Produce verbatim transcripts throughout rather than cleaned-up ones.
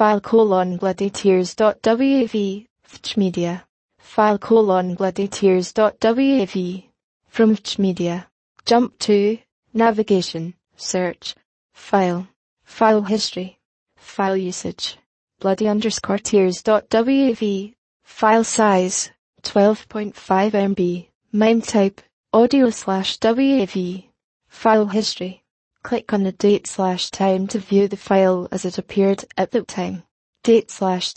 File colon bloody tears dot wav, Media. File colon bloody tears dot wav. From Media. Jump to, navigation, search, file, file history, file usage, bloody underscore tears dot wav, file size, twelve point five megabytes, MIME type, audio slash wav, file history. Click on the date slash time to view the file as it appeared at the time. Date slash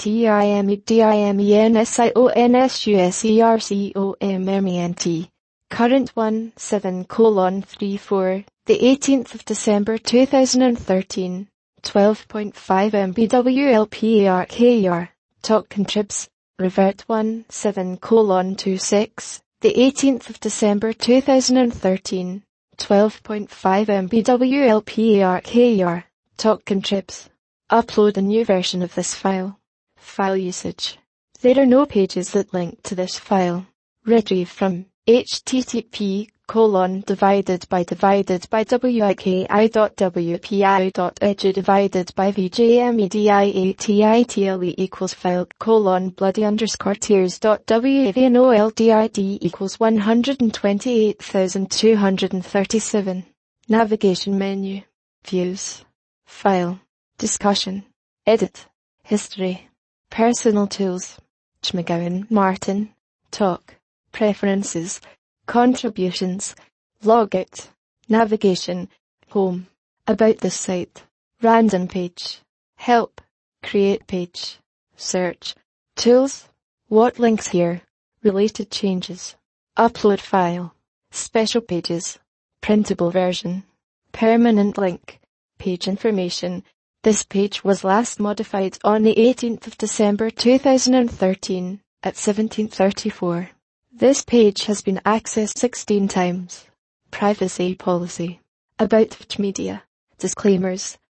timedimensUSERCOMMENT. Current one seven colon three four, the eighteenth of December two thousand thirteen, twelve point five megabytes W L P A R K R, talk contribs, revert one seven colon two six, the eighteenth of December two thousand thirteen, twelve point five megabytes W L P A R K R, talk contribs. Upload a new version of this file. File usage. There are no pages that link to this file. Retrieve from http colon divided by divided by wiki dot wpi dot edu divided by vjmediatitle equals file colon bloody underscore tears dot wav and oldid equals one hundred twenty-eight thousand two hundred thirty-seven. Navigation menu. Views. File. Discussion. Edit. History. Personal tools. McGowan, Martin. Talk. Preferences. Contributions. Logout. Navigation. Home. About this site. Random page. Help. Create page. Search. Tools. What links here? Related changes. Upload file. Special pages. Printable version. Permanent link. Page information. This page was last modified on the eighteenth of December two thousand thirteen at seventeen thirty-four. This page has been accessed sixteen times. Privacy policy. About Media. Disclaimers.